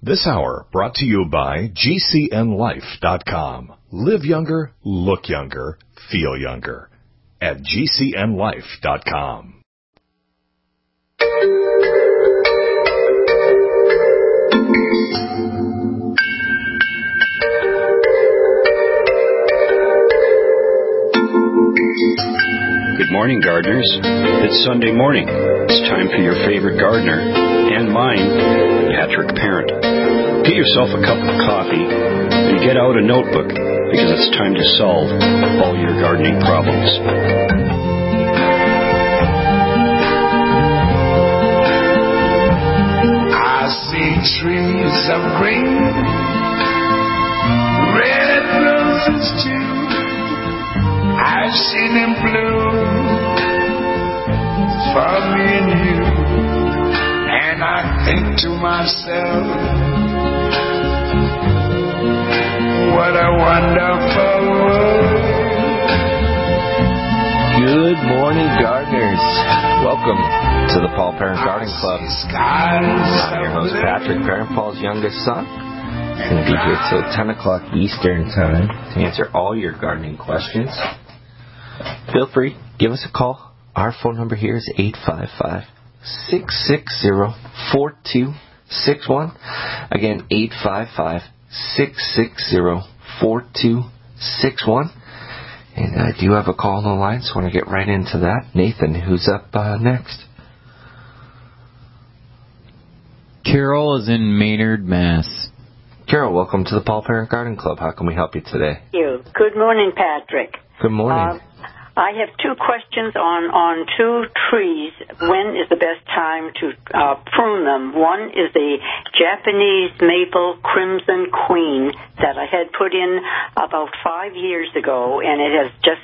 This hour brought to you by GCNLife.com. Live younger, look younger, feel younger at GCNLife.com. Good morning, gardeners. It's Sunday morning. It's time for your favorite gardener, and mine, Patrick Parent. Get yourself a cup of coffee and get out a notebook, because it's time to solve all your gardening problems. I see trees of green, red roses too. I've seen them bloom for me and you, and I think to myself, what a wonderful world. Good morning, gardeners. Welcome to the Paul Parent Garden Club. I'm your host, Patrick Parent, Paul's youngest son. I'm going to be here till 10 o'clock Eastern Time to answer all your gardening questions. Feel free, give us a call. Our phone number here is 855-660-4261. Again, 855-660-4261. And I do have a call on the line, so I want to get right into that. Nathan, who's up next? Carol is in Maynard, Mass. Carol, welcome to the Paul Parent Garden Club. How can we help you today? Thank you. Good morning, Patrick. Good morning. I have two questions on two trees. When is the best time to prune them? One is the Japanese maple Crimson Queen that I had put in about 5 years ago, and it has just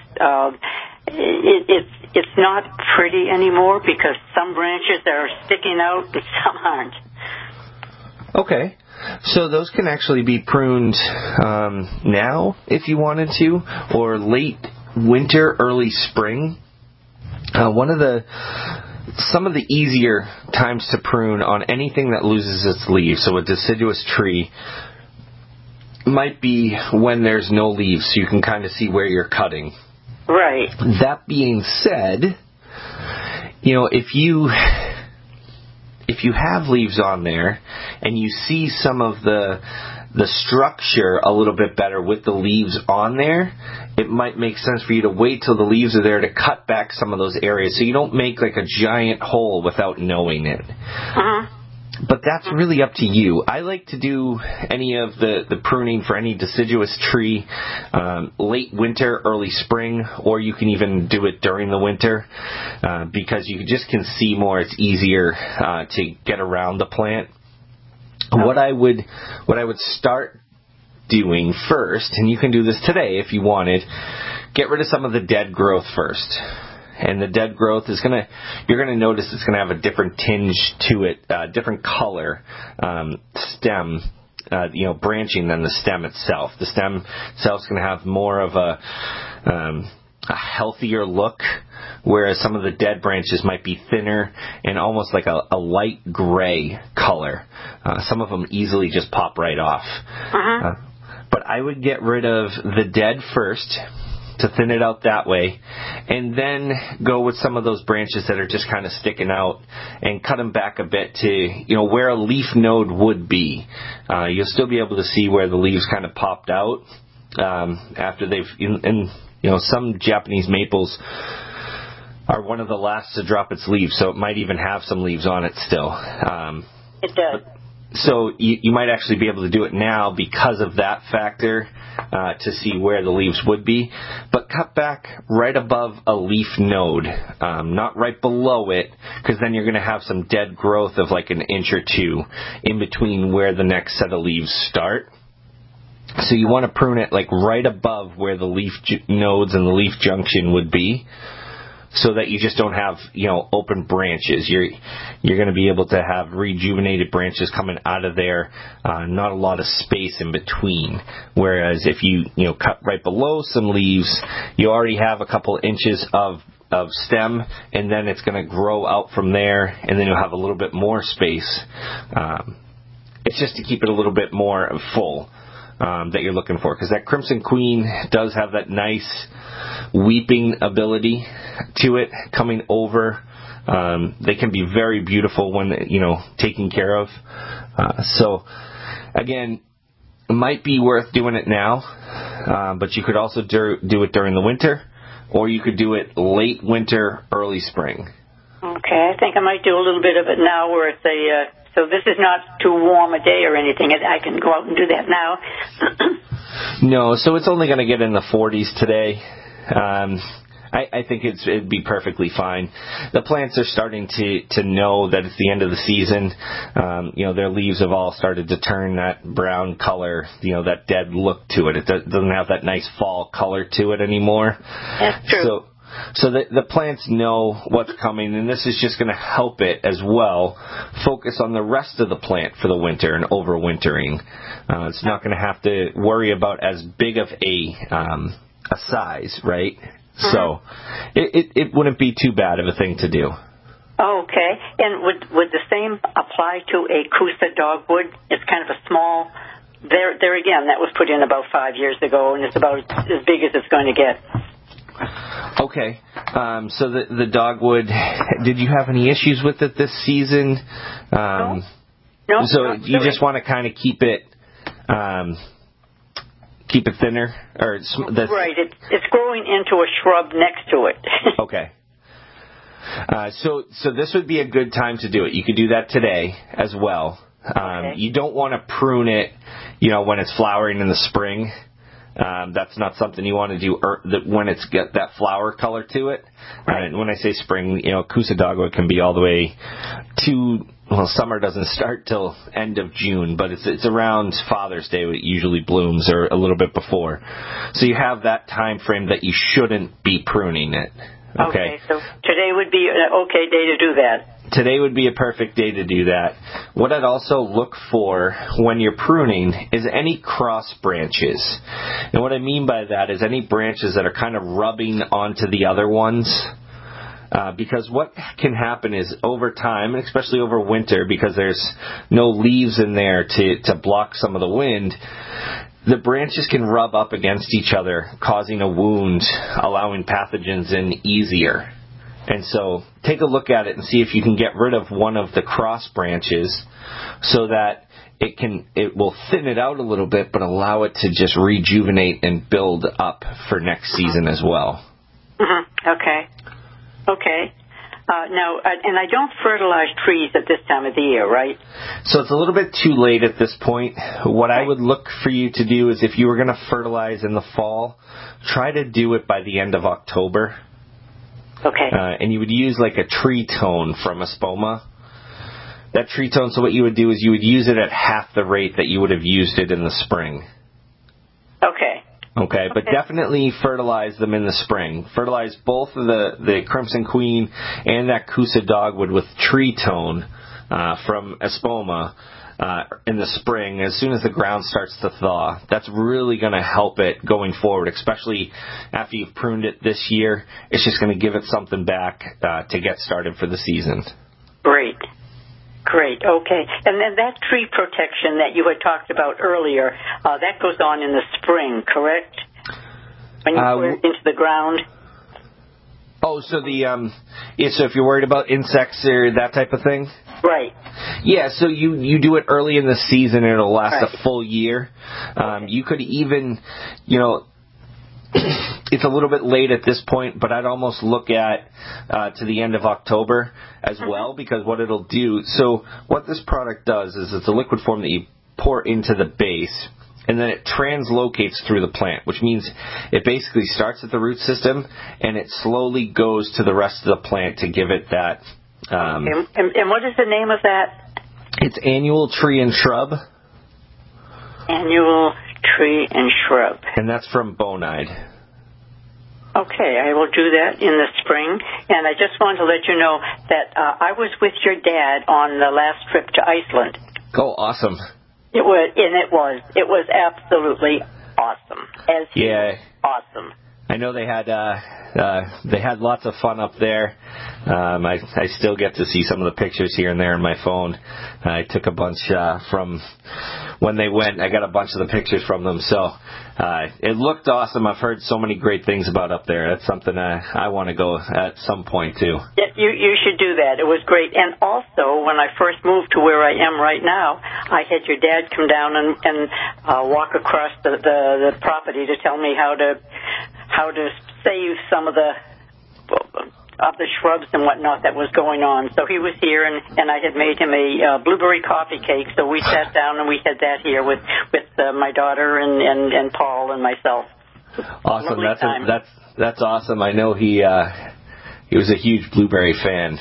it's not pretty anymore because some branches are sticking out and some aren't. Okay. So those can actually be pruned now if you wanted to, or late winter, early spring. Some of the easier times to prune on anything that loses its leaves, so a deciduous tree, might be when there's no leaves, so you can kind of see where you're cutting. Right. That being said, if you have leaves on there and you see some of the structure a little bit better with the leaves on there, it might make sense for you to wait till the leaves are there to cut back some of those areas so you don't make like a giant hole without knowing it. Uh-huh. But that's really up to you. I like to do any of the pruning for any deciduous tree late winter, early spring, or you can even do it during the winter because you just can see more. It's easier to get around the plant. What I would start doing first, and you can do this today if you wanted, get rid of some of the dead growth first. And the dead growth you're gonna notice it's gonna have a different tinge to it, different color, stem, branching than the stem itself. The stem itself is gonna have more of a healthier look, whereas some of the dead branches might be thinner and almost like a light gray color. Some of them easily just pop right off. Uh-huh. But I would get rid of the dead first to thin it out that way, and then go with some of those branches that are just kind of sticking out and cut them back a bit to, where a leaf node would be. You'll still be able to see where the leaves kind of popped out after they've, some Japanese maples are one of the last to drop its leaves, so it might even have some leaves on it still. It does. So you might actually be able to do it now because of that factor to see where the leaves would be. But cut back right above a leaf node, not right below it, because then you're going to have some dead growth of like an inch or two in between where the next set of leaves start. So you want to prune it like right above where the leaf nodes and the leaf junction would be, so that you just don't have, open branches. You're going to be able to have rejuvenated branches coming out of there, not a lot of space in between. Whereas if you cut right below some leaves, you already have a couple inches of stem, and then it's going to grow out from there, and then you'll have a little bit more space. It's just to keep it a little bit more full that you're looking for, because that Crimson Queen does have that nice weeping ability to it coming over. They can be very beautiful when, taken care of. So, again, it might be worth doing it now, but you could also do it during the winter, or you could do it late winter, early spring. Okay, I think I might do a little bit of it now where it's so this is not too warm a day or anything. I can go out and do that now. No, so it's only going to get in the 40s today. I think it'd be perfectly fine. The plants are starting to know that it's the end of the season. Their leaves have all started to turn that brown color, that dead look to it. It doesn't have that nice fall color to it anymore. That's true. So the plants know what's coming, and this is just going to help it as well focus on the rest of the plant for the winter and overwintering. It's not going to have to worry about as big of a size, right? Mm-hmm. So it wouldn't be too bad of a thing to do. Okay. And would the same apply to a Coosa dogwood? It's kind of a small... There again, that was put in about 5 years ago, and it's about as big as it's going to get. Okay. So the dogwood, did you have any issues with it this season? No. So you just want to kind of keep it thinner, or right? It's growing into a shrub next to it. Okay. So this would be a good time to do it. You could do that today as well. Okay. You don't want to prune it, when it's flowering in the spring. That's not something you want to do when it's got that flower color to it. Right. And when I say spring, Coosa dogwood can be all the way to, summer doesn't start till end of June, but it's around Father's Day it usually blooms, or a little bit before. So you have that time frame that you shouldn't be pruning it. Okay, so today would be an okay day to do that. Today would be a perfect day to do that. What I'd also look for when you're pruning is any cross branches. And what I mean by that is any branches that are kind of rubbing onto the other ones. Because what can happen is over time, and especially over winter, because there's no leaves in there to block some of the wind, the branches can rub up against each other, causing a wound, allowing pathogens in easier. And so take a look at it and see if you can get rid of one of the cross branches so that it will thin it out a little bit, but allow it to just rejuvenate and build up for next season as well. Mm-hmm. Okay. Now, and I don't fertilize trees at this time of the year, right? So it's a little bit too late at this point. What I would look for you to do is if you were going to fertilize in the fall, try to do it by the end of October. Okay. And you would use like a tree tone from Espoma. That tree tone, so what you would do is you would use it at half the rate that you would have used it in the spring. Okay, but definitely fertilize them in the spring. Fertilize both of the Crimson Queen and that Coosa dogwood with tree tone from Espoma in the spring as soon as the ground starts to thaw. That's really going to help it going forward, especially after you've pruned it this year. It's just going to give it something back to get started for the season. Great, okay. And then that tree protection that you had talked about earlier, that goes on in the spring, correct? When you put it into the ground? Oh, so so if you're worried about insects or that type of thing? Right. Yeah, so you do it early in the season and it'll last a full year. You could even, it's a little bit late at this point, but I'd almost look at to the end of October as well, because what it'll do, so what this product does is it's a liquid form that you pour into the base, and then it translocates through the plant, which means it basically starts at the root system, and it slowly goes to the rest of the plant to give it that. And what is the name of that? It's Annual Tree and Shrub. Annual Tree and Shrub. And that's from Bonide. Okay, I will do that in the spring. And I just wanted to let you know that I was with your dad on the last trip to Iceland. Oh, awesome. It was absolutely awesome. Awesome. I know they had lots of fun up there. I still get to see some of the pictures here and there on my phone. I took a bunch from when they went. I got a bunch of the pictures from them. So it looked awesome. I've heard so many great things about up there. That's something I want to go at some point too. Yeah, you should do that. It was great. And also, when I first moved to where I am right now, I had your dad come down and walk across the property to tell me how to save some of the shrubs and whatnot that was going on. So he was here, and I had made him a blueberry coffee cake. So we sat down and we had that here with my daughter and Paul and myself. Awesome. That's awesome. I know he was a huge blueberry fan.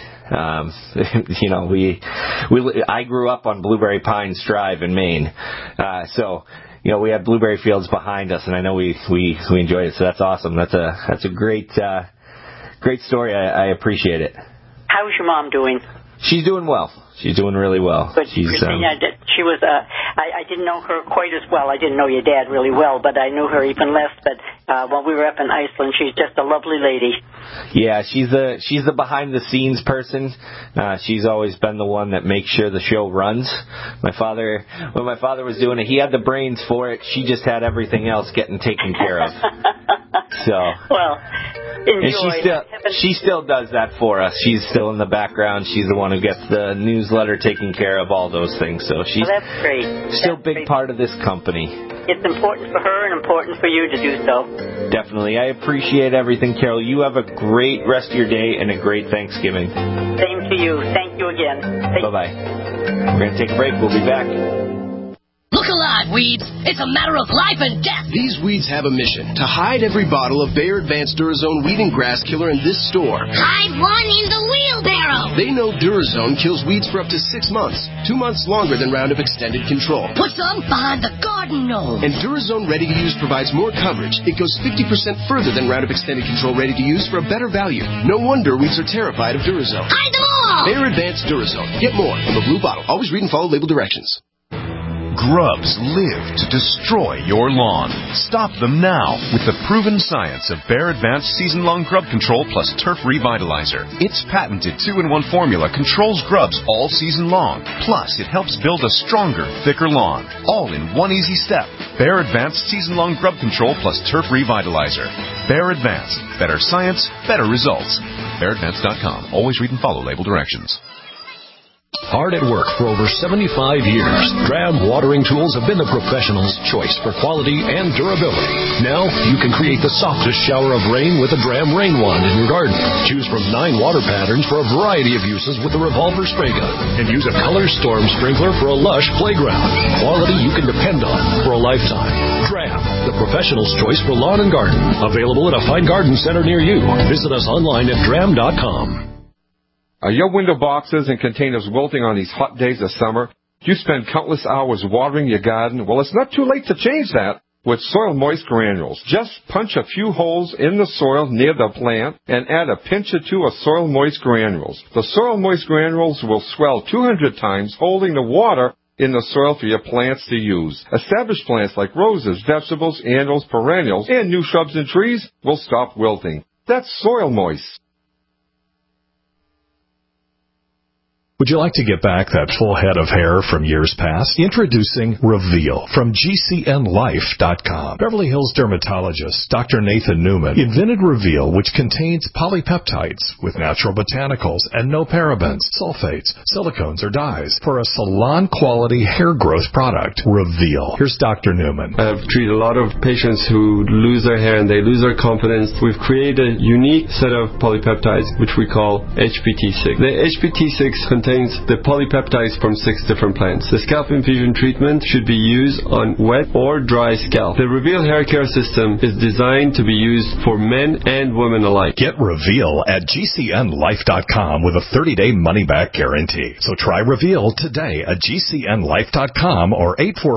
I grew up on Blueberry Pines Drive in Maine, so. We have blueberry fields behind us, and I know we enjoy it. So that's awesome. That's a great story. I appreciate it. How's your mom doing? She's doing well. She's doing really well. But she was. I didn't know her quite as well. I didn't know your dad really well, but I knew her even less. But when we were up in Iceland, she's just a lovely lady. Yeah, she's the behind the scenes person. She's always been the one that makes sure the show runs. When my father was doing it, he had the brains for it. She just had everything else getting taken care of. So. Well. And she still does that for us. She's still in the background. She's the one who gets the newsletter taken care of, all those things. So she's that's great. Still a big part of this company. It's important for her and important for you to do so. Definitely. I appreciate everything, Carol. You have a great rest of your day and a great Thanksgiving. Same to you. Thank you again. Bye-bye. We're going to take a break. We'll be back. Look alive, weeds. It's a matter of life and death. These weeds have a mission to hide every bottle of Bayer Advanced Durazone Weed and Grass Killer in this store. Hide one in the wheelbarrow. They know Durazone kills weeds for up to 6 months, 2 months longer than Roundup Extended Control. Put some behind the garden gnome. And Durazone Ready to Use provides more coverage. It goes 50% further than Roundup Extended Control Ready to Use for a better value. No wonder weeds are terrified of Durazone. Hide them all. Bayer Advanced Durazone. Get more from the blue bottle. Always read and follow label directions. Grubs live to destroy your lawn. Stop them now with the proven science of Bayer Advanced Season-Long Grub Control plus Turf Revitalizer. Its patented 2-in-1 formula controls grubs all season long. Plus, it helps build a stronger, thicker lawn. All in one easy step. Bayer Advanced Season-Long Grub Control plus Turf Revitalizer. Bayer Advanced. Better science, better results. BayerAdvanced.com. Always read and follow label directions. Hard at work for over 75 years, Dram watering tools have been the professional's choice for quality and durability. Now, you can create the softest shower of rain with a Dram rain wand in your garden. Choose from 9 water patterns for a variety of uses with the revolver spray gun. And use a color storm sprinkler for a lush playground. Quality you can depend on for a lifetime. Dram, the professional's choice for lawn and garden. Available at a fine garden center near you. Visit us online at dram.com. Are your window boxes and containers wilting on these hot days of summer? Do you spend countless hours watering your garden? Well, it's not too late to change that with Soil Moist Granules. Just punch a few holes in the soil near the plant and add a pinch or two of Soil Moist Granules. The Soil Moist Granules will swell 200 times, holding the water in the soil for your plants to use. Established plants like roses, vegetables, annuals, perennials, and new shrubs and trees will stop wilting. That's Soil Moist. Would you like to get back that full head of hair from years past? Introducing Reveal from GCNLife.com. Beverly Hills dermatologist Dr. Nathan Newman invented Reveal, which contains polypeptides with natural botanicals and no parabens, sulfates, silicones, or dyes for a salon-quality hair growth product. Reveal. Here's Dr. Newman. I've treated a lot of patients who lose their hair and they lose their confidence. We've created a unique set of polypeptides, which we call HPT6. The HPT6 contains the polypeptides from 6 different plants. The scalp infusion treatment should be used on wet or dry scalp. The Reveal hair care system is designed to be used for men and women alike. Get Reveal at GCNLife.com with a 30-day money-back guarantee. So try Reveal today at GCNLife.com or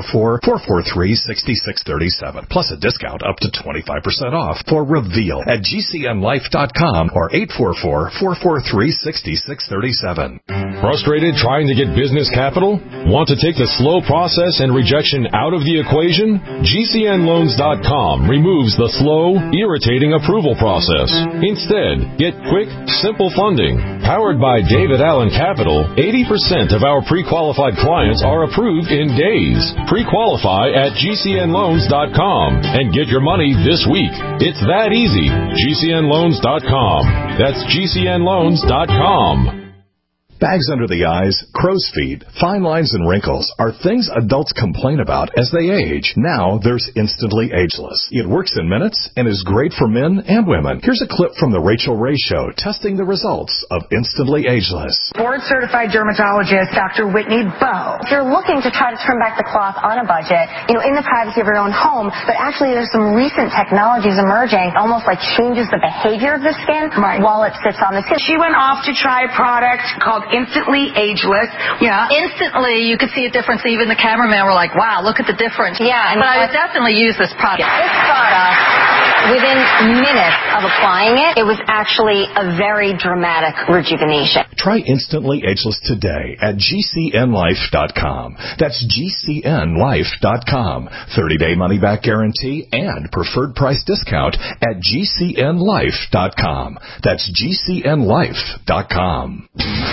844-443-6637. Plus a discount up to 25% off for Reveal at GCNLife.com or 844-443-6637. Frustrated trying to get business capital? Want to take the slow process and rejection out of the equation? GCNloans.com removes the slow, irritating approval process. Instead, get quick, simple funding. Powered by David Allen Capital, 80% of our pre-qualified clients are approved in days. Pre-qualify at GCNloans.com and get your money this week. It's that easy. GCNloans.com. That's GCNloans.com. Bags under the eyes, crow's feet, fine lines, and wrinkles are things adults complain about as they age. Now there's Instantly Ageless. It works in minutes and is great for men and women. Here's a clip from The Rachel Ray Show testing the results of Instantly Ageless. Board-certified dermatologist Dr. Whitney Bowe. If you're looking to try to trim back the cloth on a budget, in the privacy of your own home, but actually there's some recent technologies emerging, almost like changes the behavior of the skin while it sits on the skin. She went off to try a product called Instantly Ageless. Yeah. Instantly, you could see a difference. Even the cameraman were like, wow, look at the difference. Yeah. But I would definitely use this product. This product, within minutes of applying it, it was actually a very dramatic rejuvenation. Try Instantly Ageless today at GCNlife.com. That's GCNlife.com. 30-day money-back guarantee and preferred price discount at GCNlife.com. That's GCNlife.com.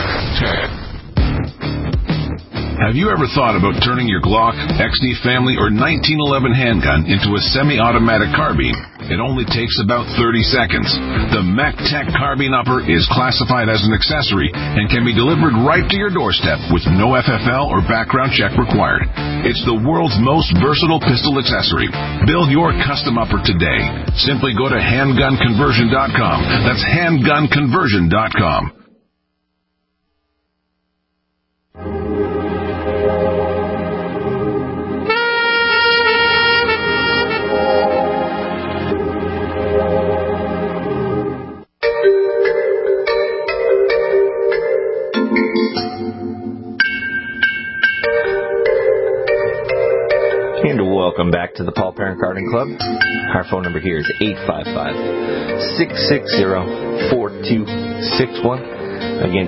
Have you ever thought about turning your Glock, XD Family, or 1911 handgun into a semi-automatic carbine? It only takes about 30 seconds. The MacTech Carbine Upper is classified as an accessory and can be delivered right to your doorstep with no FFL or background check required. It's the world's most versatile pistol accessory. Build your custom upper today. Simply go to handgunconversion.com. That's handgunconversion.com. And welcome back to the Paul Parent Garden Club. Our phone number here is 855-660-4261. Again,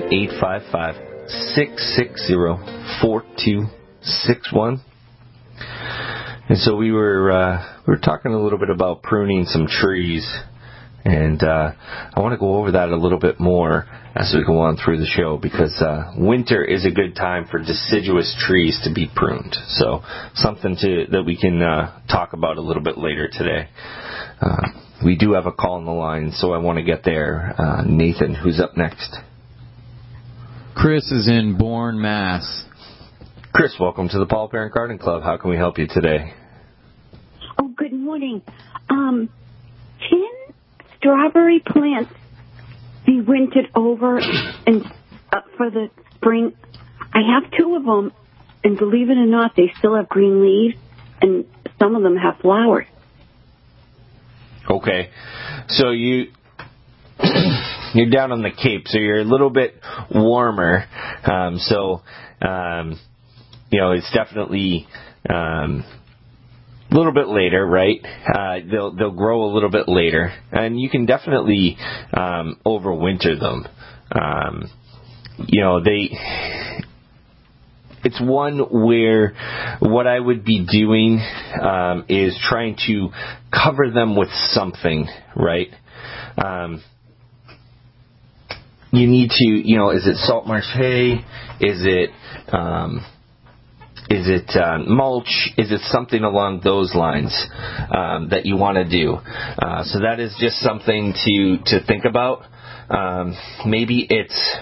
855-660-4261. And so we were talking a little bit about pruning some trees, and I want to go over that a little bit more as we go on through the show, because winter is a good time for deciduous trees to be pruned. So something that we can talk about a little bit later today. We do have a call on the line, so I want to get there. Nathan, who's up next? Chris is in Bourne, Mass. Chris, welcome to the Paul Parent Garden Club. How can we help you today? Oh, good morning. Can strawberry plants be wintered over and for the spring? I have two of them, and believe it or not, they still have green leaves, and some of them have flowers. Okay. So you're down on the Cape, so you're a little bit warmer. It's definitely a little bit later, right? They'll grow a little bit later, and you can definitely overwinter them. It's one where what I would be doing is trying to cover them with something, right? You need to, is it salt marsh hay? Is it mulch? Is it something along those lines that you want to do? So that is just something to think about. Maybe it's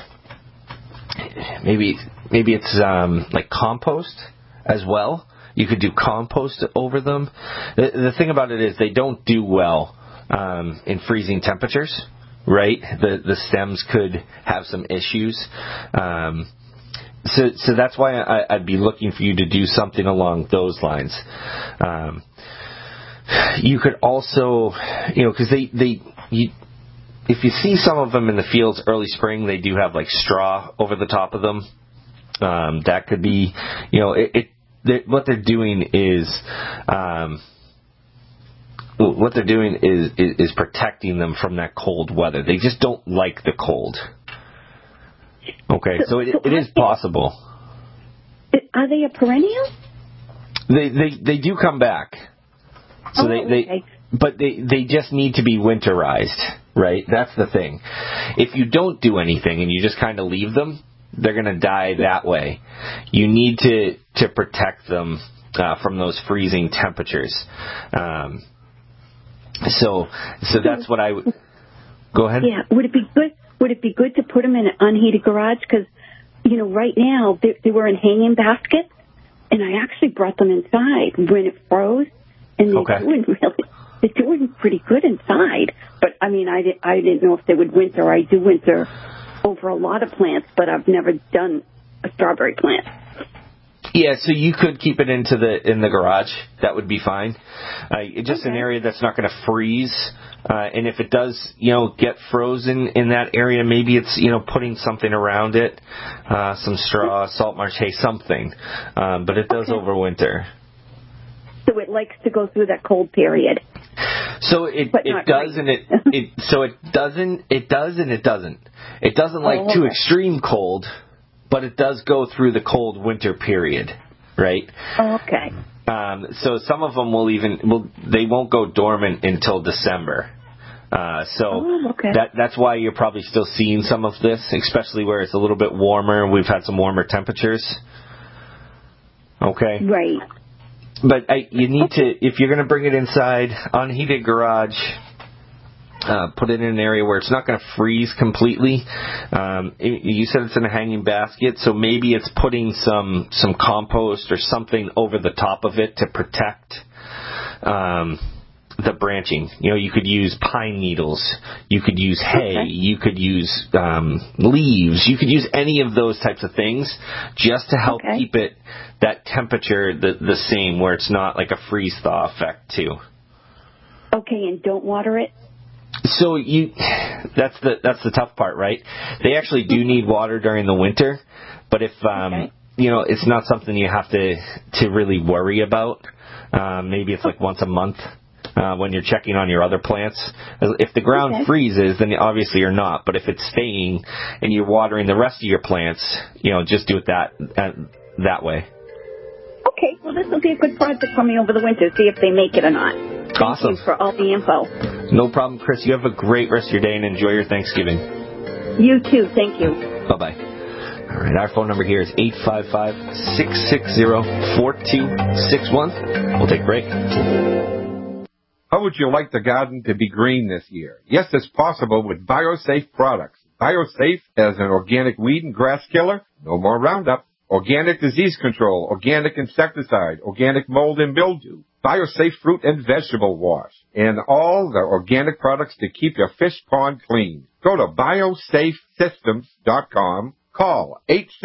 like compost as well. You could do compost over them. The thing about it is they don't do well in freezing temperatures, right? The stems could have some issues. So that's why I'd be looking for you to do something along those lines. You could also, because if you see some of them in the fields early spring, they do have like straw over the top of them. That could be, what they're doing is protecting them from that cold weather. They just don't like the cold. Okay, so it is possible. Are they a perennial? They do come back. So but they just need to be winterized, right? That's the thing. If you don't do anything and you just kind of leave them, they're going to die that way. You need to protect them from those freezing temperatures. So that's what I would. Go ahead. Yeah. Would it be good? Would it be good to put them in an unheated garage? Because right now they were in hanging baskets, and I actually brought them inside when it froze, and they're doing pretty good inside. But I mean, I didn't know if they would winter. I do winter over a lot of plants, but I've never done a strawberry plant. Yeah, so you could keep it in the garage. That would be fine. Just an area that's not going to freeze. And if it does, get frozen in that area, maybe it's, putting something around it, some straw, salt marsh hay, something. But it does overwinter. So it likes to go through that cold period. So it does and it doesn't. It doesn't like too extreme cold. But it does go through the cold winter period, right? Oh, okay. So some of them they won't go dormant until December. That's why you're probably still seeing some of this, especially where it's a little bit warmer. We've had some warmer temperatures. Okay. Right. But you need to, if you're going to bring it inside, unheated garage. Put it in an area where it's not going to freeze completely. You said it's in a hanging basket, so maybe it's putting some compost or something over the top of it to protect the branching. You could use pine needles. You could use hay. You could use leaves. You could use any of those types of things just to help keep it that temperature the same, where it's not like a freeze-thaw effect too. Okay, and don't water it? So that's the tough part, right? They actually do need water during the winter, but if it's not something you have to really worry about. Maybe it's like once a month when you're checking on your other plants. If the ground freezes, then obviously you're not. But if it's staying and you're watering the rest of your plants, just do it that way. Okay, well this will be a good project for me over the winter. See if they make it or not. Awesome. Thank you for all the info. No problem, Chris. You have a great rest of your day and enjoy your Thanksgiving. You too. Thank you. Bye-bye. All right, our phone number here is 855-660-4261. We'll take a break. How would you like the garden to be green this year? Yes, it's possible with BioSafe products. BioSafe as an organic weed and grass killer. No more Roundup. Organic disease control, organic insecticide, organic mold and mildew, BioSafe fruit and vegetable wash, and all the organic products to keep your fish pond clean. Go to biosafesystems.com. Call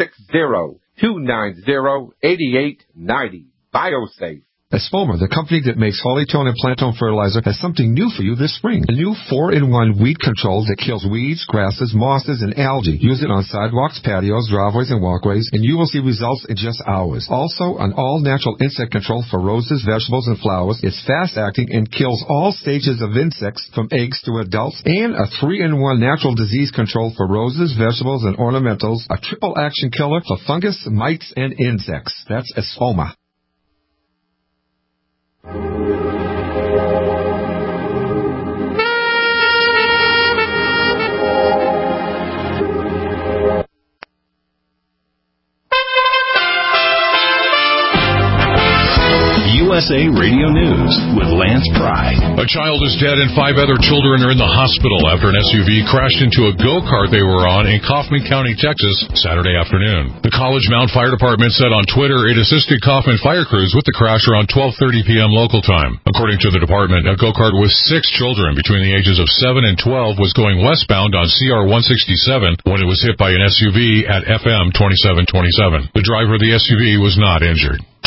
860-290-8890. BioSafe. Espoma, the company that makes Hollytone and Plantone fertilizer, has something new for you this spring. A new 4-in-1 weed control that kills weeds, grasses, mosses, and algae. Use it on sidewalks, patios, driveways, and walkways, and you will see results in just hours. Also, an all-natural insect control for roses, vegetables, and flowers. It's fast-acting and kills all stages of insects from eggs to adults. And a 3-in-1 natural disease control for roses, vegetables, and ornamentals. A triple-action killer for fungus, mites, and insects. That's Espoma. USA Radio News with Lance Pry. A child is dead and 5 other children are in the hospital after an SUV crashed into a go-kart they were on in Kaufman County, Texas, Saturday afternoon. The College Mount Fire Department said on Twitter it assisted Kaufman fire crews with the crash around 12:30 p.m. local time. According to the department, a go-kart with 6 children between the ages of 7 and 12 was going westbound on CR 167 when it was hit by an SUV at FM 2727. The driver of the SUV was not injured.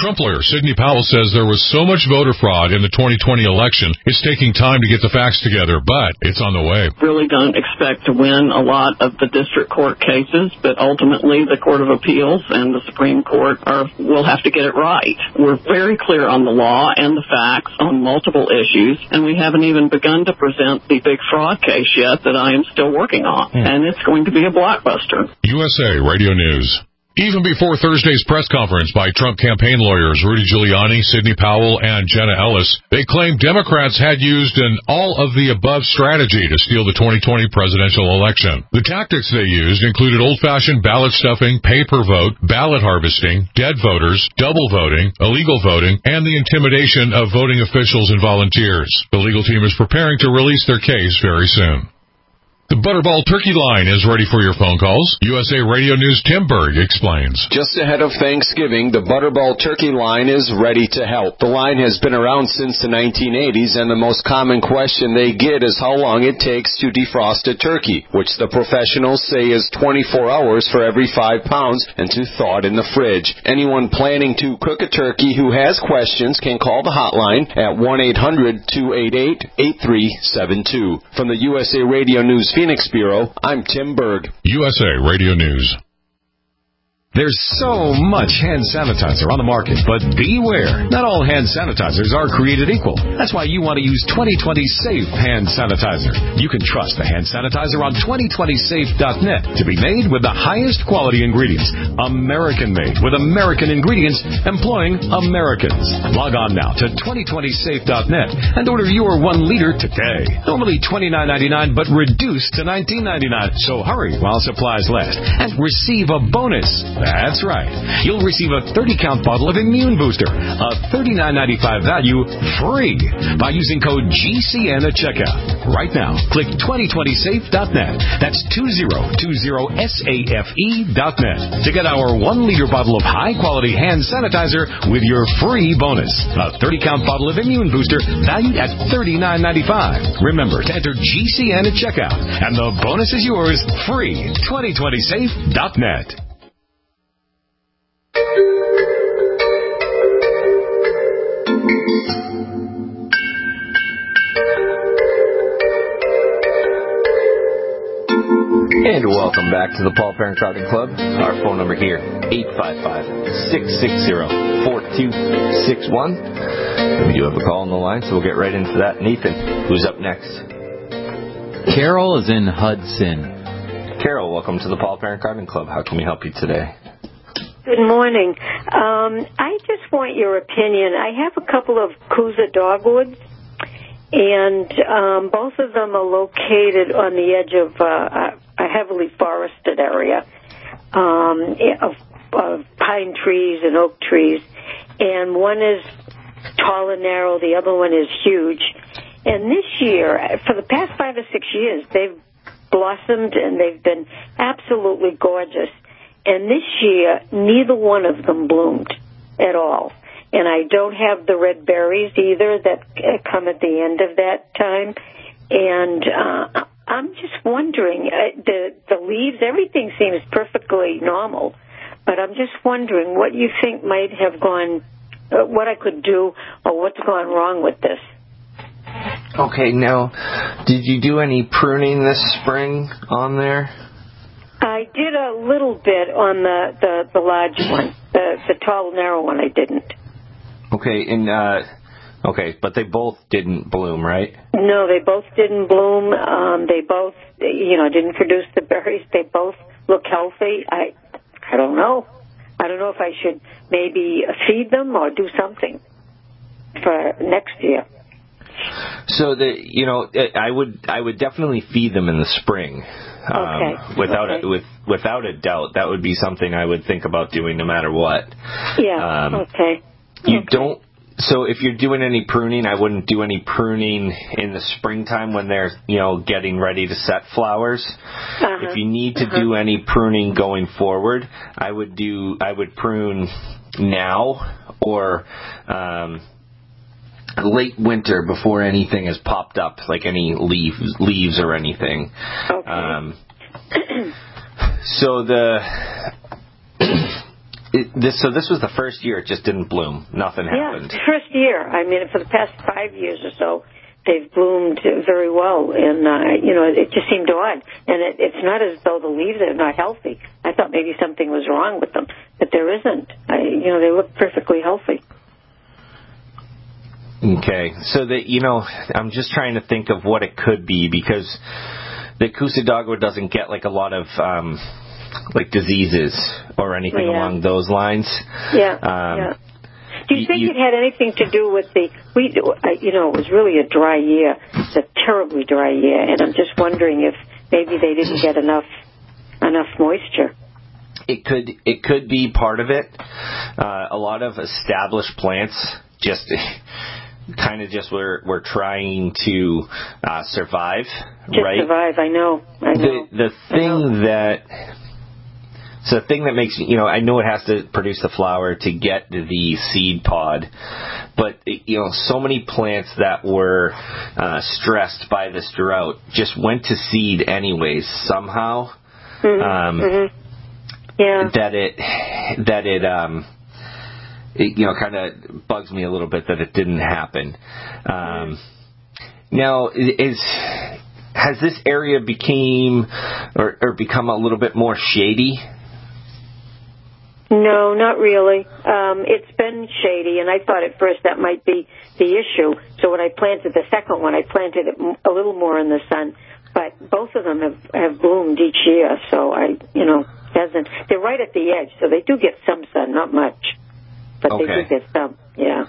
Trump lawyer Sidney Powell says there was so much voter fraud in the 2020 election, it's taking time to get the facts together, but it's on the way. Really don't expect to win a lot of the district court cases, but ultimately the Court of Appeals and the Supreme Court will have to get it right. We're very clear on the law and the facts on multiple issues, and we haven't even begun to present the big fraud case yet that I am still working on, and it's going to be a blockbuster. USA Radio News. Even before Thursday's press conference by Trump campaign lawyers Rudy Giuliani, Sidney Powell, and Jenna Ellis, they claimed Democrats had used an all-of-the-above strategy to steal the 2020 presidential election. The tactics they used included old-fashioned ballot stuffing, paper vote, ballot harvesting, dead voters, double voting, illegal voting, and the intimidation of voting officials and volunteers. The legal team is preparing to release their case very soon. The Butterball Turkey Line is ready for your phone calls. USA Radio News' Tim Berg explains. Just ahead of Thanksgiving, the Butterball Turkey Line is ready to help. The line has been around since the 1980s, and the most common question they get is how long it takes to defrost a turkey, which the professionals say is 24 hours for every 5 pounds, and to thaw it in the fridge. Anyone planning to cook a turkey who has questions can call the hotline at 1-800-288-8372. From the USA Radio News Phoenix Bureau, I'm Tim Berg. USA Radio News. There's so much hand sanitizer on the market, but beware. Not all hand sanitizers are created equal. That's why you want to use 2020 Safe Hand Sanitizer. You can trust the hand sanitizer on 2020safe.net to be made with the highest quality ingredients. American-made with American ingredients, employing Americans. Log on now to 2020safe.net and order your 1 liter today. Normally $29.99, but reduced to $19.99. So hurry while supplies last and receive a bonus. That's right. You'll receive a 30-count bottle of Immune Booster, a $39.95 value, free by using code GCN at checkout. Right now, click 2020safe.net. That's 2020safe.net to get our 1 liter bottle of high-quality hand sanitizer with your free bonus. A 30-count bottle of Immune Booster valued at $39.95. Remember to enter GCN at checkout, and the bonus is yours free. 2020safe.net. And welcome back to the Paul Parent Garden Club. Our phone number here, 855-660-4261. We do have a call on the line, so we'll get right into that. Nathan, who's up next? Carol is in Hudson. Carol, welcome to the Paul Parent Garden Club. How can we help you today? Good morning. I just want your opinion. I have a couple of Coosa dogwoods, and both of them are located on the edge of a heavily forested area of pine trees and oak trees. And one is tall and narrow, the other one is huge. And this year, for the past 5 or 6 years, they've blossomed and they've been absolutely gorgeous. And this year, neither one of them bloomed at all. And I don't have the red berries either that come at the end of that time. And I'm just wondering, the leaves, everything seems perfectly normal. But I'm just wondering what you think might have gone, what I could do, or what's gone wrong with this. Okay, now, did you do any pruning this spring on there? I did a little bit on the large one. The tall, narrow one I didn't. Okay, and but they both didn't bloom, right? No, they both didn't bloom. They both, didn't produce the berries. They both look healthy. I don't know. I don't know if I should maybe feed them or do something for next year. So I would definitely feed them in the spring. Okay. Without a doubt, that would be something I would think about doing no matter what. Yeah. Okay. So if you're doing any pruning, I wouldn't do any pruning in the springtime when they're, getting ready to set flowers. Uh-huh. If you need to do any pruning going forward, I would prune now or late winter before anything has popped up, like any leaves or anything. Okay. So This was the first year it just didn't bloom. Nothing happened. Yeah, first year. I mean, for the past 5 years or so, they've bloomed very well, and it just seemed odd. And it's not as though the leaves are not healthy. I thought maybe something was wrong with them, but there isn't. They look perfectly healthy. Okay, so I'm just trying to think of what it could be, because the Kousa dogwood doesn't get like a lot of diseases or anything along those lines. Yeah. Do you think it had anything to do with it was really a dry year. It's a terribly dry year, and I'm just wondering if maybe they didn't get enough moisture. It could be part of it. A lot of established plants just were trying to survive, right? Survive, I know. So the thing that makes, I know it has to produce the flower to get the seed pod, but, so many plants that were stressed by this drought just went to seed anyways somehow. Mm-hmm. Yeah. That it kind of bugs me a little bit that it didn't happen. Now, has this area become a little bit more shady? No, not really. It's been shady, and I thought at first that might be the issue. So when I planted the second one, I planted it a little more in the sun. But both of them have bloomed each year, so they're right at the edge, so they do get some sun, not much, but they do get some. Yeah.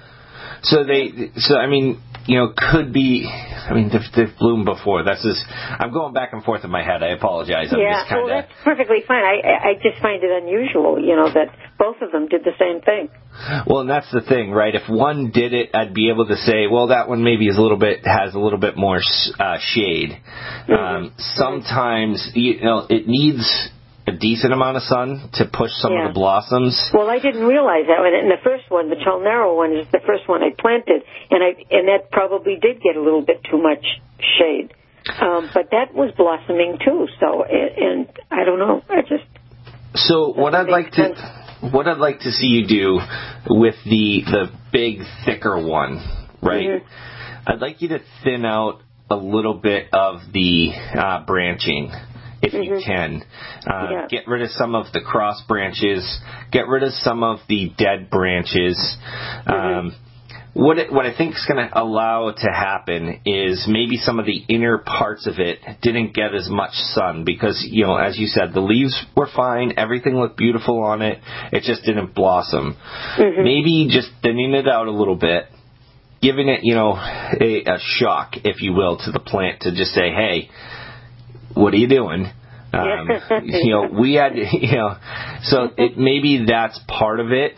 Could be. They've bloomed before. I'm going back and forth in my head. I apologize. Well, that's perfectly fine. I just find it unusual, that both of them did the same thing. Well, and that's the thing, right? If one did it, I'd be able to say, well, that one maybe has a little bit more shade. Mm-hmm. Sometimes, it needs a decent amount of sun to push some of the blossoms. Well, I didn't realize that. And the first one, the tall narrow one, is the first one I planted, and that probably did get a little bit too much shade. But that was blossoming too. So, and I don't know. So what I'd like to see you do with the big, thicker one, right? Mm-hmm. I'd like you to thin out a little bit of the branching, if you can. Get rid of some of the cross branches. Get rid of some of the dead branches. What I think is going to allow it to happen is maybe some of the inner parts of it didn't get as much sun because, as you said, the leaves were fine. Everything looked beautiful on it. It just didn't blossom. Mm-hmm. Maybe just thinning it out a little bit, giving it, a shock, if you will, to the plant to just say, hey, what are you doing? We had, so maybe that's part of it.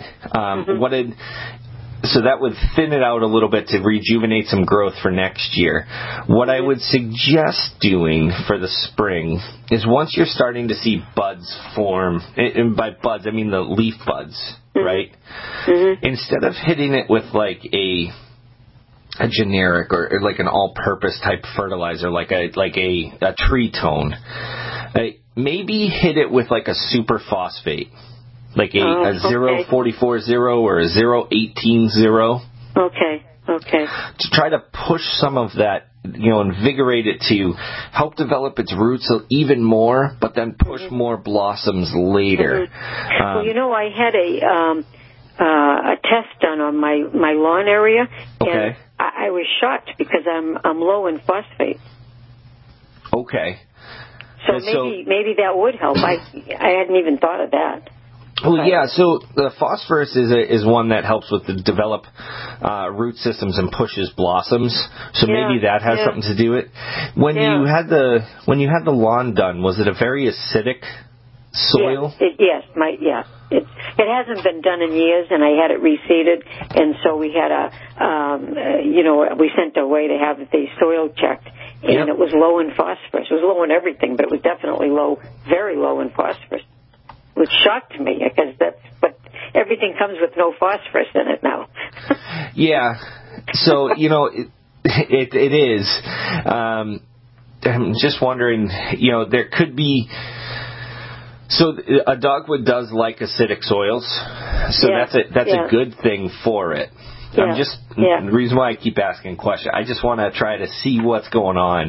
So that would thin it out a little bit to rejuvenate some growth for next year. What I would suggest doing for the spring is once you're starting to see buds form, and by buds I mean the leaf buds, right? Mm-hmm. Instead of hitting it with like a generic or like an all-purpose type fertilizer, like a tree tone, maybe hit it with like a super phosphate. Like a 0.44.0 or a 0.18.0. Okay. To try to push some of that, invigorate it to help develop its roots even more, but then push more blossoms later. Mm-hmm. Well, I had a test done on my lawn area, and I was shocked because I'm low in phosphate. Okay. So maybe that would help. I hadn't even thought of that. Well, yeah, so the phosphorus is one that helps with the develop root systems and pushes blossoms. So maybe that has something to do with it. When you had the lawn done, was it a very acidic soil? Yes. It hasn't been done in years, and I had it reseeded, and so we had we sent away to have the soil checked, and it was low in phosphorus. It was low in everything, but it was definitely very low in phosphorus. Which shocked me because everything comes with no phosphorus in it now. Yeah, so it is. I'm just wondering, there could be So a dogwood does like acidic soils, so that's a good thing for it. The reason why I keep asking questions, I just want to try to see what's going on.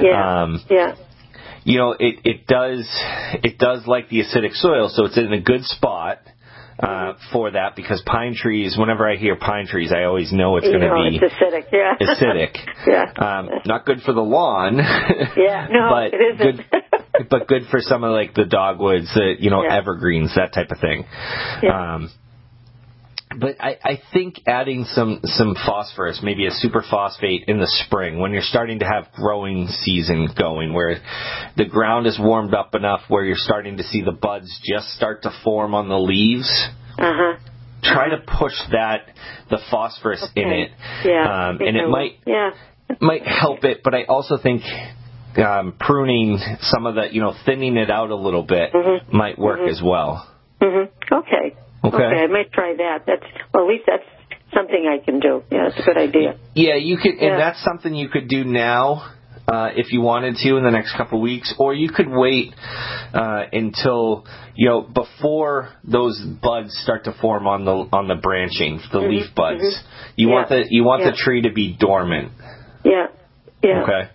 It does like the acidic soil, so it's in a good spot for that, because pine trees, whenever I hear pine trees, I always know it's going to be it's acidic. Not good for the lawn. But it isn't. but good for some of like the dogwoods, evergreens, that type of thing. But I think adding some phosphorus, maybe a superphosphate in the spring, when you're starting to have growing season going, where the ground is warmed up enough where you're starting to see the buds just start to form on the leaves. Try to push the phosphorus in it, and it might help it. But I also think pruning some of the, thinning it out a little bit might work as well. Okay, I might try that. At least that's something I can do. Yeah, it's a good idea. Yeah, you could, and that's something you could do now if you wanted to in the next couple of weeks, or you could wait until before those buds start to form on the branching, the leaf buds. You want the tree to be dormant. Okay.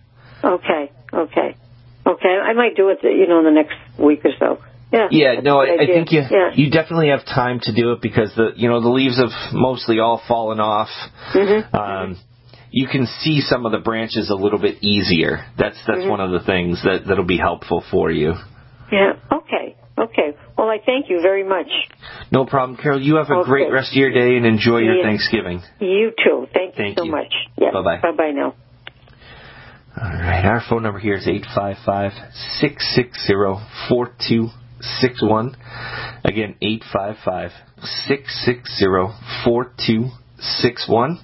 I might do it, in the next week or so. I think you definitely have time to do it, because the leaves have mostly all fallen off. You can see some of the branches a little bit easier. That's one of the things that'll be helpful for you. Okay. Well, I thank you very much. No problem, Carol. You have a great rest of your day and enjoy your Thanksgiving. You too. Thank you so much. Bye-bye. Bye-bye now. All right. Our phone number here is 855-660-4261. Again, 855-660-4261.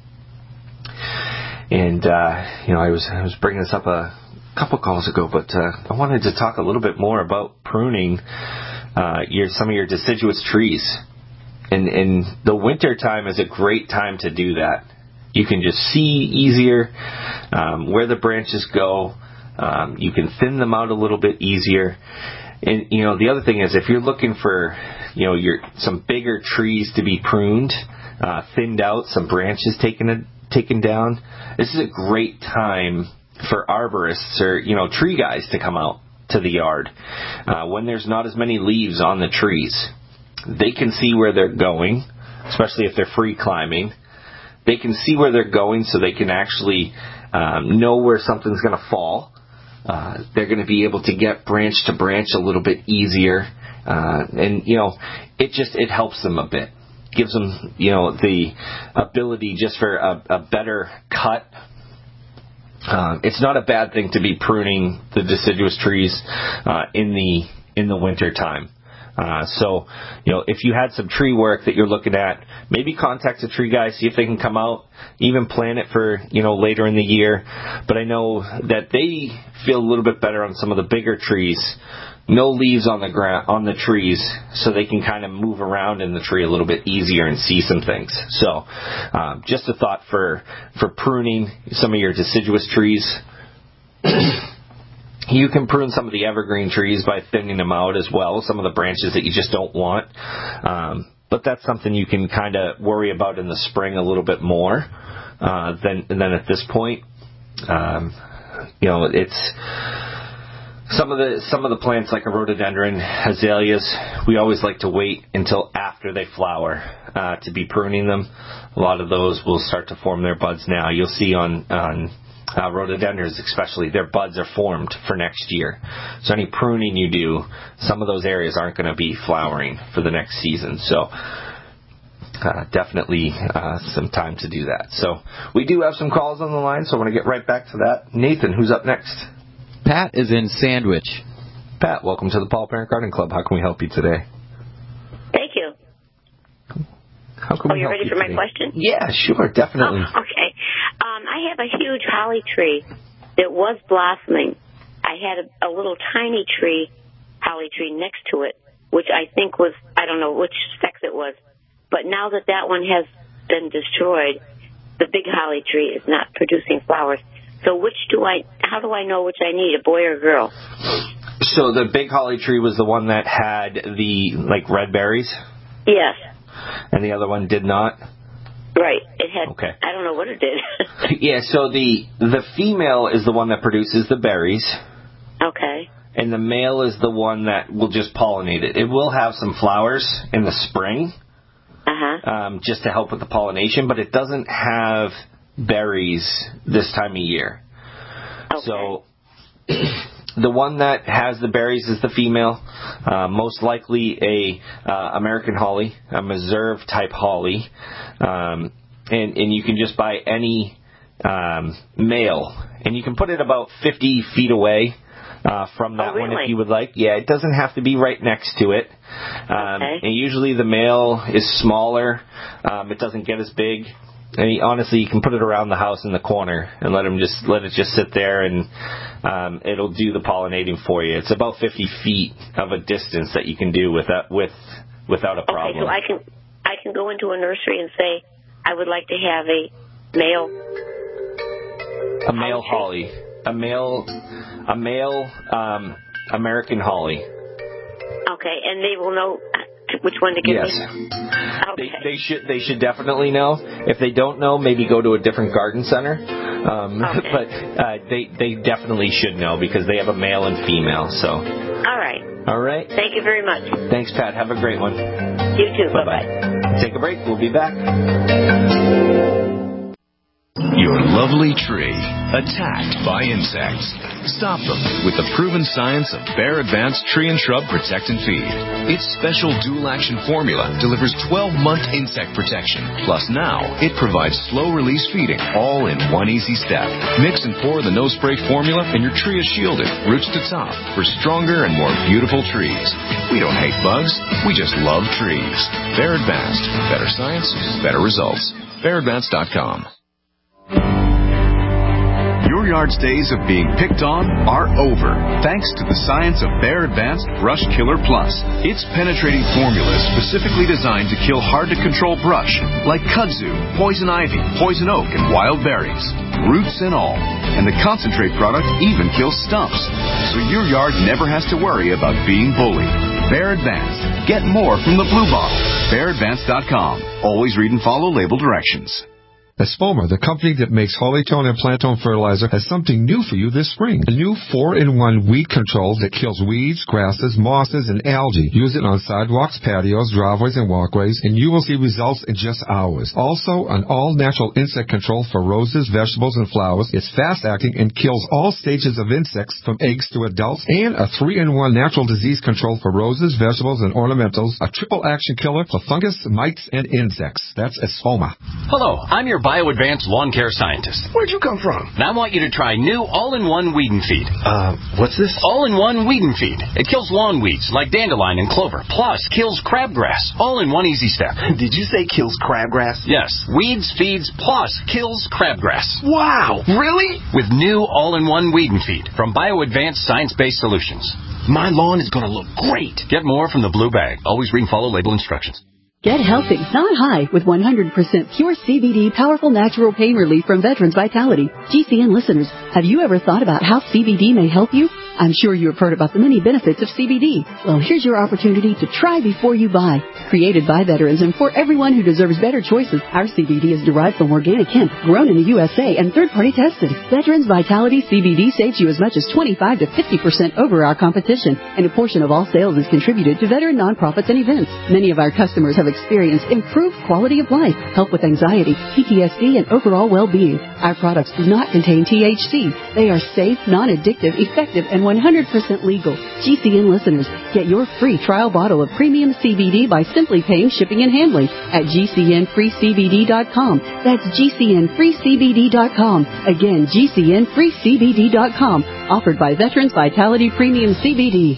And, I was bringing this up a couple calls ago, but I wanted to talk a little bit more about pruning some of your deciduous trees. And the winter time is a great time to do that. You can just see easier where the branches go. You can thin them out a little bit easier. And, the other thing is, if you're looking for, some bigger trees to be pruned, thinned out, some branches taken down, this is a great time for arborists or, tree guys to come out to the yard. When there's not as many leaves on the trees, they can see where they're going, especially if they're free climbing. They can see where they're going, so they can actually know where something's going to fall. They're going to be able to get branch to branch a little bit easier. And, it helps them a bit. Gives them, the ability just for a better cut. It's not a bad thing to be pruning the deciduous trees in the winter time. So, if you had some tree work that you're looking at, maybe contact a tree guy, see if they can come out, even plan it for, later in the year. But I know that they feel a little bit better on some of the bigger trees. No leaves on the ground, on the trees, so they can kind of move around in the tree a little bit easier and see some things. So, just a thought for pruning some of your deciduous trees. You can prune some of the evergreen trees by thinning them out as well, some of the branches that you just don't want. But that's something you can kind of worry about in the spring a little bit more than at this point. It's some of the plants like a rhododendron, azaleas, we always like to wait until after they flower to be pruning them. A lot of those will start to form their buds now. You'll see on rhododendrons especially, their buds are formed for next year. So any pruning you do, some of those areas aren't going to be flowering for the next season. So definitely some time to do that. So we do have some calls on the line, so I want to get right back to that. Nathan, who's up next? Pat is in Sandwich. Pat, welcome to the Paul Parent Garden Club. How can we help you today? Thank you. How can we you help ready you for today? my question? Yeah, sure, definitely. Oh, okay. I have a huge holly tree that was blossoming. I had a little tiny holly tree next to it, which I think was, I don't know which sex it was. But now that one has been destroyed, the big holly tree is not producing flowers. So how do I know which I need, a boy or a girl? So the big holly tree was the one that had the, like, red berries? Yes. And the other one did not? Right. It had, okay. I don't know what it did. Yeah, so the female is the one that produces the berries. Okay. And the male is the one that will just pollinate it. It will have some flowers in the spring, just to help with the pollination, but it doesn't have berries this time of year. Okay. So the one that has the berries is the female, most likely a American holly, a meserve type holly, and you can just buy any male, and you can put it about 50 feet away from that one if you would like. Yeah, it doesn't have to be right next to it. And usually the male is smaller. It doesn't get as big. And honestly, you can put it around the house in the corner and let it just sit there, and it'll do the pollinating for you. It's about 50 feet of a distance that you can do without a problem. Okay, so I can go into a nursery and say I would like to have a male holly, a male American holly. Okay, and they will know which one to give me? Okay. They should definitely know. If they don't know, maybe go to a different garden center. But they definitely should know because they have a male and female. So. All right. All right. Thank you very much. Thanks, Pat. Have a great one. You too. Bye-bye. Take a break. We'll be back. Your lovely tree attacked by insects. Stop them with the proven science of Bayer Advanced Tree and Shrub Protect and Feed. Its special dual-action formula delivers 12-month insect protection. Plus now, it provides slow-release feeding all in one easy step. Mix and pour the no-spray formula and your tree is shielded, roots to top, for stronger and more beautiful trees. We don't hate bugs, we just love trees. Bayer Advanced. Better science, better results. BayerAdvanced.com. Your yard's days of being picked on are over, thanks to the science of Bayer Advanced Brush Killer Plus. Its penetrating formula is specifically designed to kill hard-to-control brush, like kudzu, poison ivy, poison oak, and wild berries, roots and all. And the concentrate product even kills stumps, so your yard never has to worry about being bullied. Bayer Advanced. Get more from the blue bottle. BayerAdvanced.com. Always read and follow label directions. Espoma, the company that makes Hollytone and Plantone fertilizer, has something new for you this spring. A new 4-in-1 weed control that kills weeds, grasses, mosses, and algae. Use it on sidewalks, patios, driveways, and walkways, and you will see results in just hours. Also, an all-natural insect control for roses, vegetables, and flowers. It's fast-acting and kills all stages of insects from eggs to adults. And a 3-in-1 natural disease control for roses, vegetables, and ornamentals. A triple-action killer for fungus, mites, and insects. That's Espoma. Hello, I'm your BioAdvanced lawn care scientist. Where'd you come from? And I want you to try new all-in-one weed and feed. What's this? All-in-one weed and feed. It kills lawn weeds like dandelion and clover, plus kills crabgrass. All in one easy step. Did you say kills crabgrass? Yes. Weeds, feeds, plus kills crabgrass. Wow, really? With new all-in-one weed and feed from BioAdvanced science-based solutions. My lawn is going to look great. Get more from the blue bag. Always read and follow label instructions. Get healthy, not high, with 100% pure CBD powerful natural pain relief from Veterans Vitality. GCN listeners, have you ever thought about how CBD may help you? I'm sure you have heard about the many benefits of CBD. Well, here's your opportunity to try before you buy. Created by veterans and for everyone who deserves better choices, our CBD is derived from organic hemp, grown in the USA, and third-party tested. Veterans Vitality CBD saves you as much as 25 to 50% over our competition, and a portion of all sales is contributed to veteran nonprofits and events. Many of our customers have experienced improved quality of life, help with anxiety, PTSD, and overall well-being. Our products do not contain THC. They are safe, non-addictive, effective, and 100% legal. GCN listeners, get your free trial bottle of premium CBD by simply paying shipping and handling at GCNFreeCBD.com. That's GCNFreeCBD.com. Again, GCNFreeCBD.com. Offered by Veterans Vitality Premium CBD.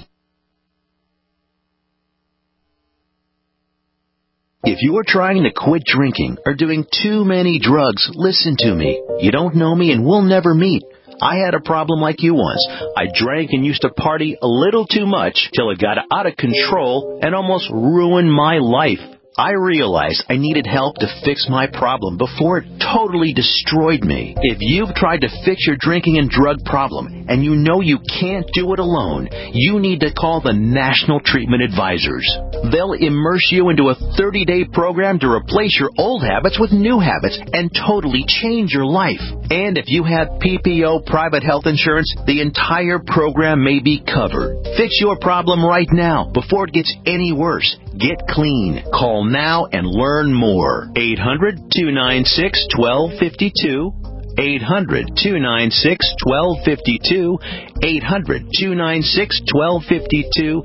If you are trying to quit drinking or doing too many drugs, listen to me. You don't know me and we'll never meet. I had a problem like you once. I drank and used to party a little too much till it got out of control and almost ruined my life. I realized I needed help to fix my problem before it totally destroyed me. If you've tried to fix your drinking and drug problem and you know you can't do it alone, you need to call the National Treatment Advisors. They'll immerse you into a 30-day program to replace your old habits with new habits and totally change your life. And if you have PPO private health insurance, the entire program may be covered. Fix your problem right now before it gets any worse. Get clean. Call now and learn more. 800-296-1252. 800-296-1252. 800-296-1252.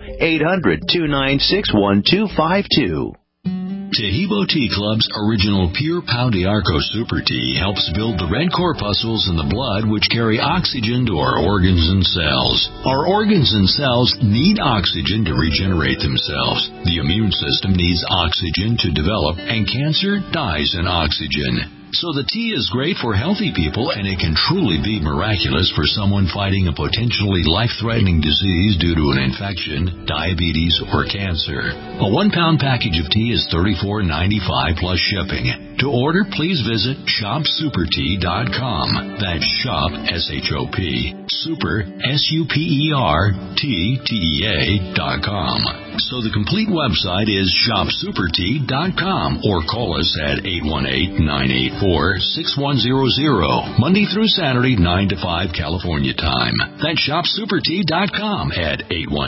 800-296-1252. Tahibo Tea Club's original Pure Pau d'Arco Super Tea helps build the red corpuscles in the blood which carry oxygen to our organs and cells. Our organs and cells need oxygen to regenerate themselves. The immune system needs oxygen to develop, and cancer dies in oxygen. So the tea is great for healthy people, and it can truly be miraculous for someone fighting a potentially life-threatening disease due to an infection, diabetes, or cancer. A 1-pound package of tea is $34.95 plus shipping. To order, please visit shopsupertea.com. That's shop, S-H-O-P, super, SUPERTTEA.com. So the complete website is shopsupertea.com, or call us at 818-984-6100, Monday through Saturday, 9 to 5 California time. That's shopsupertea.com at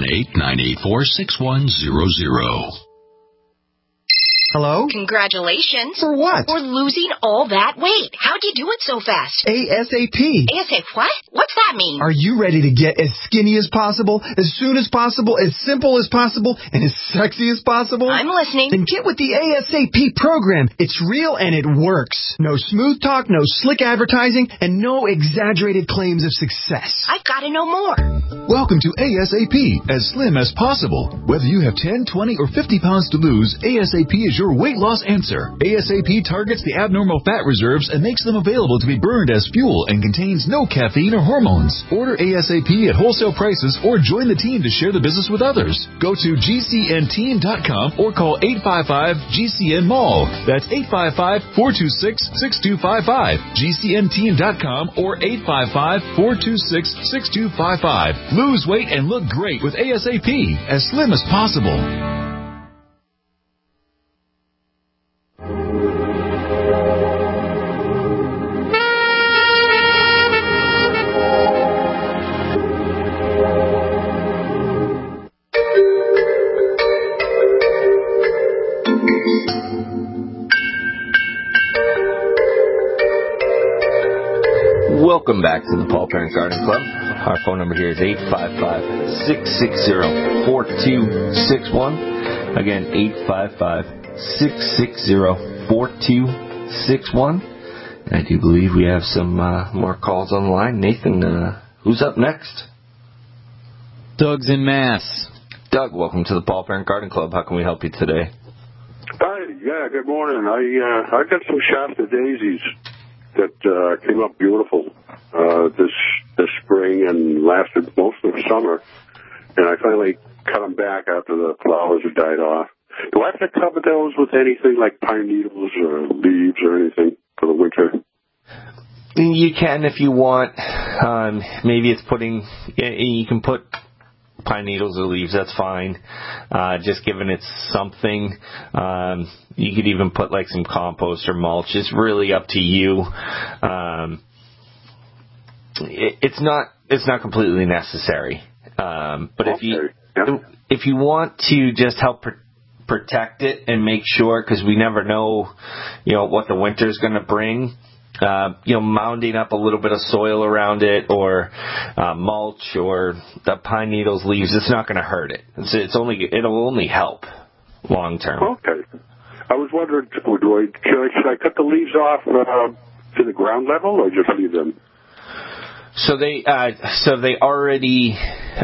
818-984-6100. Hello? Congratulations. For what? For losing all that weight. How'd you do it so fast? ASAP. ASAP what? What's that mean? Are you ready to get as skinny as possible, as soon as possible, as simple as possible, and as sexy as possible? I'm listening. Then get with the ASAP program. It's real and it works. No smooth talk, no slick advertising, and no exaggerated claims of success. I've got to know more. Welcome to ASAP, as slim as possible. Whether you have 10, 20, or 50 pounds to lose, ASAP is your weight loss answer. ASAP targets the abnormal fat reserves and makes them available to be burned as fuel and contains no caffeine or hormones. Order ASAP at wholesale prices or join the team to share the business with others. Go to GCNteam.com or call 855-GCN-MALL. That's 855-426-6255. GCNteam.com or 855-426-6255. Lose weight and look great with ASAP, as slim as possible. Welcome back to the Paul Parent Garden Club. Our phone number here is 855-660-4261. Again, 855-660-4261. And I do believe we have some more calls on the line. Nathan, who's up next? Doug's in Mass. Doug, welcome to the Paul Parent Garden Club. How can we help you today? Hi, yeah, good morning. I got some Shasta daisies that came up beautiful this spring and lasted most of the summer. And I finally cut them back after the flowers had died off. Do I have to cover those with anything like pine needles or leaves or anything for the winter? You can if you want. Maybe it's you can put pine needles or leaves, that's fine. Just given it's something. You could even put like some compost or mulch. It's really up to you. It's not completely necessary. But if you want to just help protect it and make sure, because we never know, what the winter's going to bring. Mounding up a little bit of soil around it, or mulch, or the pine needles, leaves, it's not going to hurt it. It'll only help long term. Okay. I was wondering, should I cut the leaves off to the ground level, or just leave them? So they already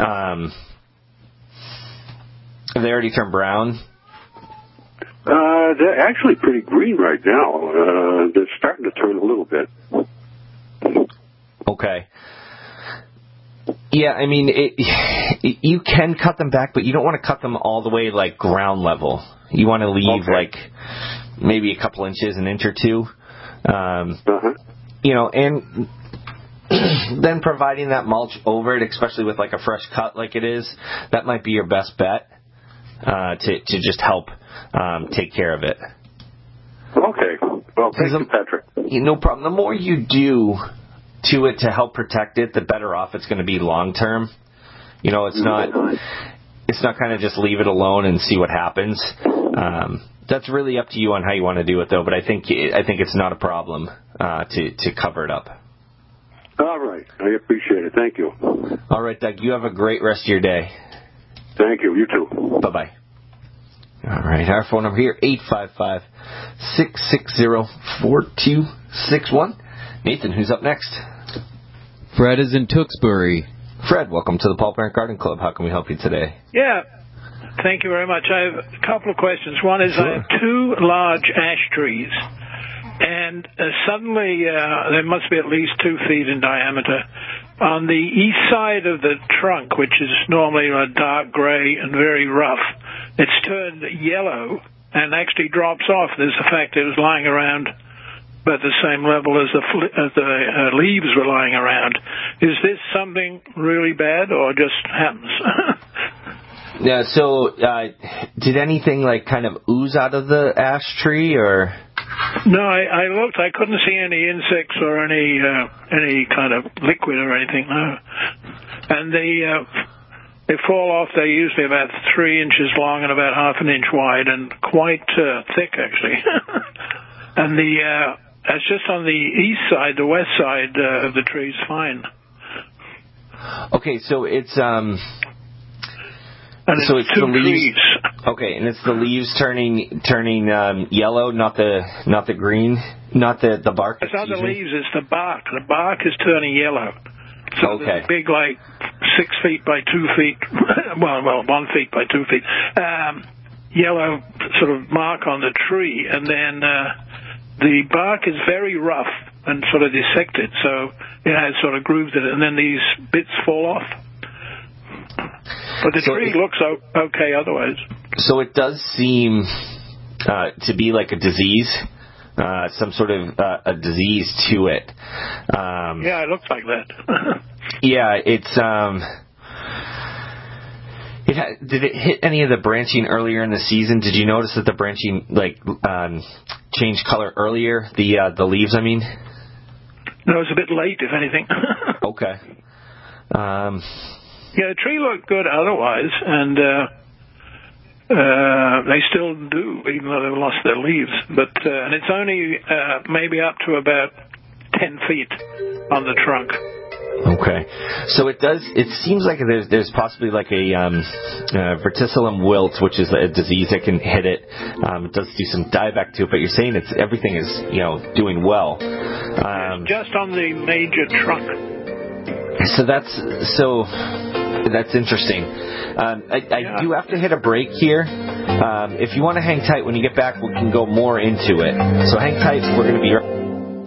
turn brown. They're actually pretty green right now. They're starting to turn a little bit. Okay. Yeah, I mean, you can cut them back, but you don't want to cut them all the way like ground level. You want to leave like maybe a couple inches, an inch or two. You know, and then providing that mulch over it, especially with like a fresh cut like it is, that might be your best bet to just help take care of it. Okay. Well, thank you, Patrick. No problem. The more you do to it to help protect it, the better off it's going to be long term. You know, it's not kind of just leave it alone and see what happens. That's really up to you on how you want to do it, though. But I think it's not a problem to cover it up. All right. I appreciate it. Thank you. All right, Doug. You have a great rest of your day. Thank you. You too. Bye-bye. All right. Our phone number here, 855-660-4261. Nathan, who's up next? Fred is in Tewksbury. Fred, welcome to the Paul Parent Garden Club. How can we help you today? Yeah. Thank you very much. I have a couple of questions. One is I have 2 large ash trees, and suddenly there must be at least 2 feet in diameter. On the east side of the trunk, which is normally a dark gray and very rough, it's turned yellow and actually drops off. There's the fact that it was lying around at the same level as the leaves were lying around. Is this something really bad or just happens? Yeah, so did anything like kind of ooze out of the ash tree or? No, I looked. I couldn't see any insects or any kind of liquid or anything. No. And they fall off. They're usually about 3 inches long and about half an inch wide and quite thick, actually. And it's just on the east side, the west side of the tree's fine. Okay, so it's and so it's the leaves. Trees. Okay, and it's the leaves turning yellow, not the green, not the bark. It's not the leaves; it's the bark. The bark is turning yellow. So there's a big, like 6 feet by 2 feet, well, 1 feet by 2 feet, yellow sort of mark on the tree, and then the bark is very rough and sort of dissected, so it has sort of grooves in it, and then these bits fall off. But the tree looks okay otherwise. So it does seem to be like a disease, some sort of a disease to it. Yeah, it looks like that. Yeah, it's... did it hit any of the branching earlier in the season? Did you notice that the branching changed color earlier? The leaves, I mean? No, it's a bit late, if anything. Okay. Yeah, the tree looked good otherwise, and they still do, even though they've lost their leaves. But and it's only maybe up to about 10 feet on the trunk. Okay, so it seems like there's possibly like a verticillum wilt, which is a disease that can hit it. It does do some dieback to it, but you're saying everything is doing well. Just on the major trunk. So that's interesting. I do have to hit a break here. If you want to hang tight, when you get back, we can go more into it. So hang tight. We're going to be right.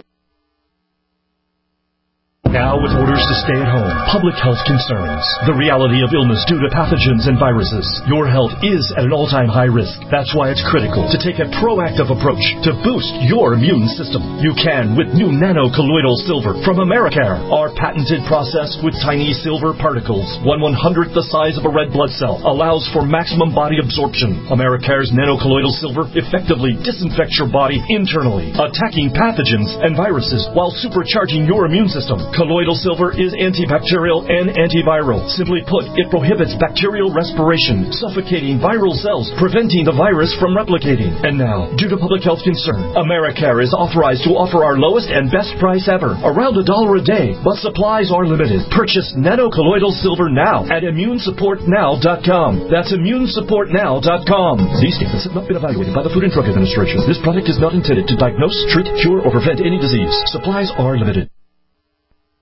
Now with orders to stay at home, public health concerns, the reality of illness due to pathogens and viruses, your health is at an all-time high risk. That's why it's critical to take a proactive approach to boost your immune system. You can with new nano-colloidal silver from Americare. Our patented process with tiny silver particles, 1/100th the size of a red blood cell, allows for maximum body absorption. Americare's nano-colloidal silver effectively disinfects your body internally, attacking pathogens and viruses while supercharging your immune system. Colloidal silver is antibacterial and antiviral. Simply put, it prohibits bacterial respiration, suffocating viral cells, preventing the virus from replicating. And now, due to public health concern, Americare is authorized to offer our lowest and best price ever, around $1 a day, but supplies are limited. Purchase nano-colloidal silver now at immunesupportnow.com. That's immunesupportnow.com. These statements have not been evaluated by the Food and Drug Administration. This product is not intended to diagnose, treat, cure, or prevent any disease. Supplies are limited.